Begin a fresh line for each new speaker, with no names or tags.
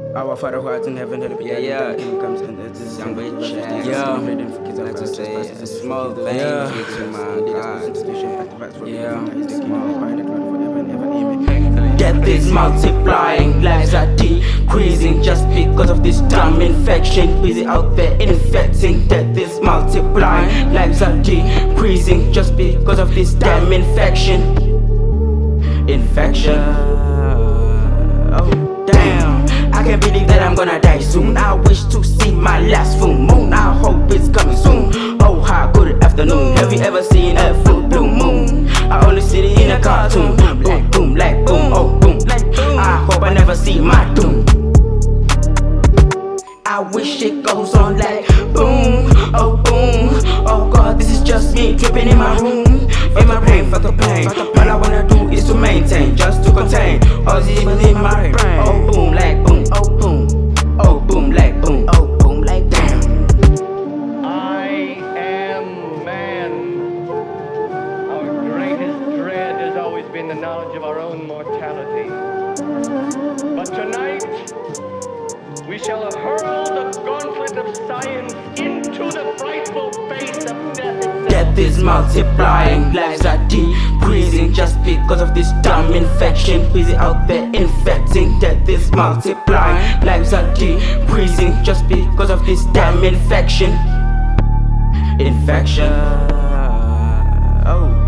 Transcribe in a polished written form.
Our Father who art in heaven, hallowed be thy name. Thy kingdom comes, and this is young boy Jack.
Like to say a small thank you to my God.
Death is multiplying, lives are decreasing just because of this dumb infection. Busy out there infecting. Death is multiplying, lives are decreasing just because of this damn infection. Oh damn, I can't believe that I'm gonna die soon. I wish to see my last full moon. I hope it's coming soon. Oh, how good afternoon. Have you ever seen a full blue moon? I only see it in a cartoon. Boom, like boom, like boom, oh boom, like boom. I hope I never see my doom. I wish it goes on like boom, oh boom. Oh God, this is just me dripping in my room. In my brain, fuck the pain. All I wanna do is to maintain, just to contain all the evil in my brain. Oh boom, like boom, oh boom. Oh boom, like boom, oh boom, like damn.
I am man. Our greatest dread has always been the knowledge of our own mortality. But tonight, we shall hurl the gauntlet of science into the frightful face of death.
Death is multiplying, lives are decreasing just because of this dumb infection. Busy out there infecting. Death is multiplying, lives are decreasing just because of this damn infection. Oh